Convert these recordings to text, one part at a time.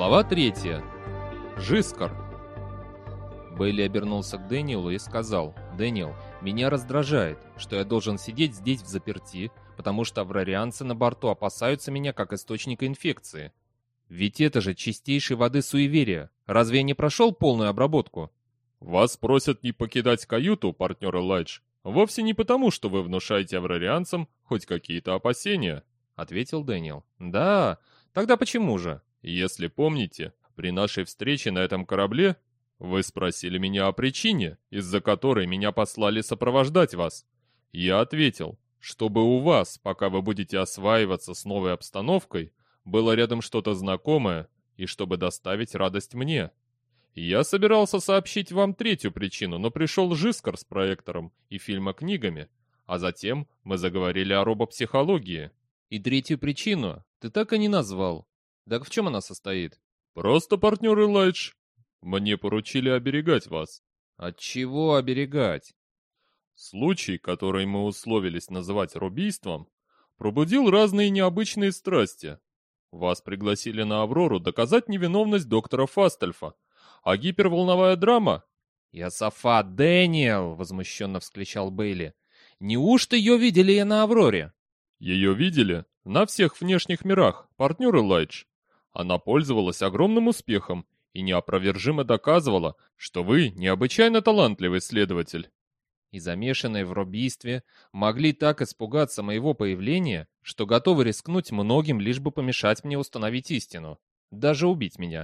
Глава 3. Жискар. Бейли обернулся к Дэниелу и сказал: «Дэниел, меня раздражает, что я должен сидеть здесь взаперти, потому что аврарианцы на борту опасаются меня как источника инфекции. Ведь это же чистейшей воды суеверие. Разве я не прошел полную обработку?» «Вас просят не покидать каюту, партнер Элайдж, вовсе не потому, что вы внушаете аврарианцам хоть какие-то опасения», — ответил Дэниел. «Да, тогда почему же?» «Если помните, при нашей встрече на этом корабле вы спросили меня о причине, из-за которой меня послали сопровождать вас. Я ответил, чтобы у вас, пока вы будете осваиваться с новой обстановкой, было рядом что-то знакомое и чтобы доставить радость мне. Я собирался сообщить вам третью причину, но пришел Жискар с проектором и фильмокнигами, а затем мы заговорили о робопсихологии». «И третью причину ты так и не назвал. Так в чем она состоит?» «Просто, партнер Элайдж, мне поручили оберегать вас». «От чего оберегать?» Случай, который мы условились называть рубийством, пробудил разные необычные страсти. Вас пригласили на Аврору доказать невиновность доктора Фастельфа, а гиперволновая драма... «Иосафа, Дэниел!» — возмущенно вскричал Бейли. «Неужто ее видели и на Авроре?» Ее видели на всех внешних мирах, партнер Элайдж. Она пользовалась огромным успехом и неопровержимо доказывала, что вы необычайно талантливый следователь. И замешанные в робийстве могли так испугаться моего появления, что готовы рискнуть многим, лишь бы помешать мне установить истину. Даже убить меня.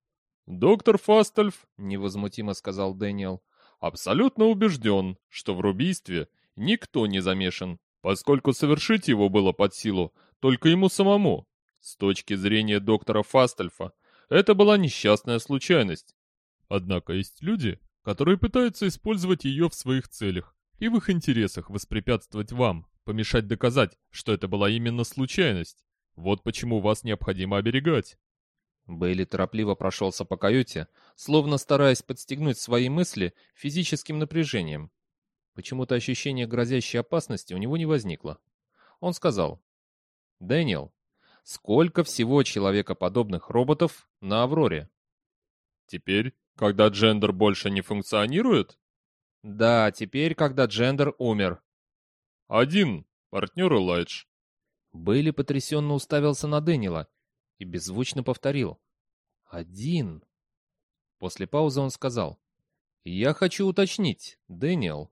Доктор Фастельф, Невозмутимо сказал Дэниел, абсолютно убежден, что в рубийстве никто не замешан, поскольку совершить его было под силу только ему самому. С точки зрения доктора Фастельфа, это была несчастная случайность. Однако есть люди, которые пытаются использовать ее в своих целях и в их интересах воспрепятствовать вам, помешать доказать, что это была именно случайность. Вот почему вас необходимо оберегать. Бейли торопливо прошелся по каюте, словно стараясь подстегнуть свои мысли физическим напряжением. Почему-то ощущение грозящей опасности у него не возникло. Он сказал: «Дэниел, сколько всего человекоподобных роботов на Авроре?» Теперь, когда джендер больше не функционирует? «Да, теперь, когда Джендер умер». Один, партнер Элайдж. Бейли потрясенно уставился на Дэниела и беззвучно повторил: «Один». После паузы он сказал: «Я хочу уточнить, Дэниел.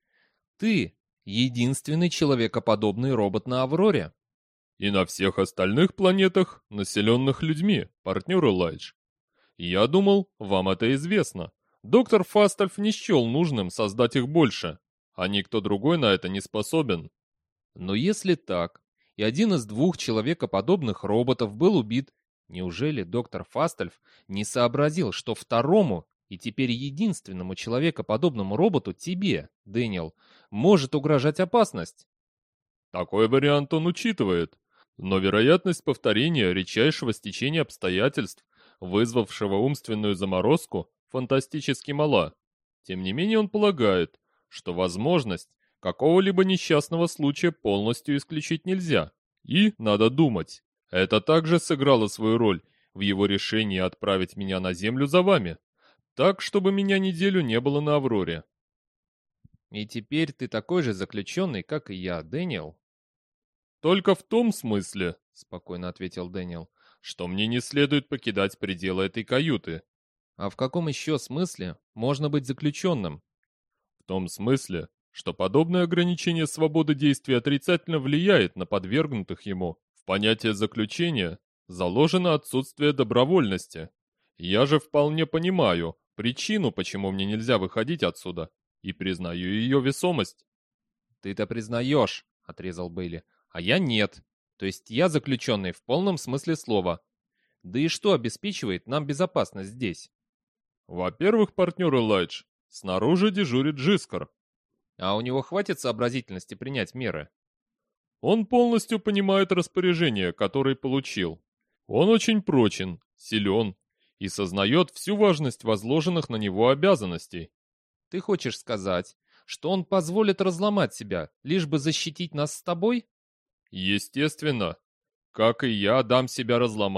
Ты единственный человекоподобный робот на Авроре?» И на всех остальных планетах, населенных людьми, партнер Элайдж. Я думал, вам это известно. Доктор Фастельф не счел нужным создать их больше, а никто другой на это не способен. Но если так, и один из двух человекоподобных роботов был убит, неужели доктор Фастельф не сообразил, что второму и теперь единственному человекоподобному роботу, тебе, Дэниел, может угрожать опасность? Такой вариант он учитывает, но вероятность повторения редчайшего стечения обстоятельств, вызвавшего умственную заморозку, фантастически мала. Тем не менее он полагает, что возможность какого-либо несчастного случая полностью исключить нельзя. И, надо думать, это также сыграло свою роль в его решении отправить меня на Землю за вами, так, чтобы меня неделю не было на Авроре. И теперь ты такой же заключенный, как и я, Дэниел? Только в том смысле, Спокойно ответил Дэниел. что мне не следует покидать пределы этой каюты. А в каком еще смысле можно быть заключенным? В том смысле, что подобное ограничение свободы действий отрицательно влияет на подвергнутых ему. В понятие заключения заложено отсутствие добровольности. Я же вполне понимаю причину, почему мне нельзя выходить отсюда, и признаю ее весомость. «Ты-то признаешь», — отрезал Бейли, — «а я нет. То есть я заключенный в полном смысле слова. Да и что обеспечивает нам безопасность здесь?» Во-первых, партнер Элайдж, снаружи дежурит Жискар. «А у него хватит сообразительности принять меры?» Он полностью понимает распоряжение, которое получил. Он очень прочен, силен и сознает всю важность возложенных на него обязанностей. «Ты хочешь сказать, что он позволит разломать себя, лишь бы защитить нас с тобой?» Естественно, как и я дам себя разломать,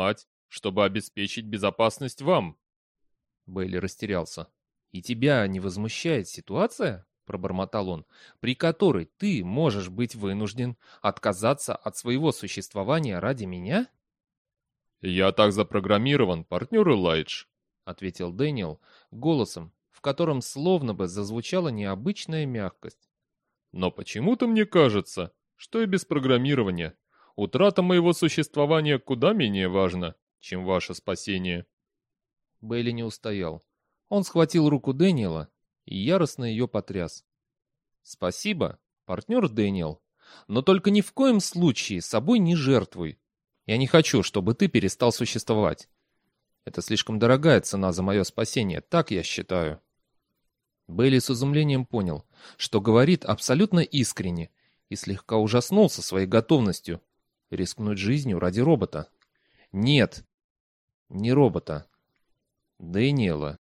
чтобы обеспечить безопасность вам». Бейли растерялся. «И тебя не возмущает ситуация?» — пробормотал он, «при которой ты можешь быть вынужден отказаться от своего существования ради меня?» «Я так запрограммирован, партнер Элайдж», — ответил Дэниел голосом, в котором словно бы зазвучала необычная мягкость. «но почему-то мне кажется, что и без программирования утрата моего существования куда менее важна, чем ваше спасение». Бейли не устоял. Он схватил руку Дэниела и яростно ее потряс. «Спасибо, партнер Дэниел, но только ни в коем случае собой не жертвуй. Я не хочу, чтобы ты перестал существовать. Это слишком дорогая цена за мое спасение, так я считаю». Бейли с изумлением понял, что говорит абсолютно искренне, и слегка ужаснулся своей готовностью рискнуть жизнью ради робота. Нет, не робота. Дэниела.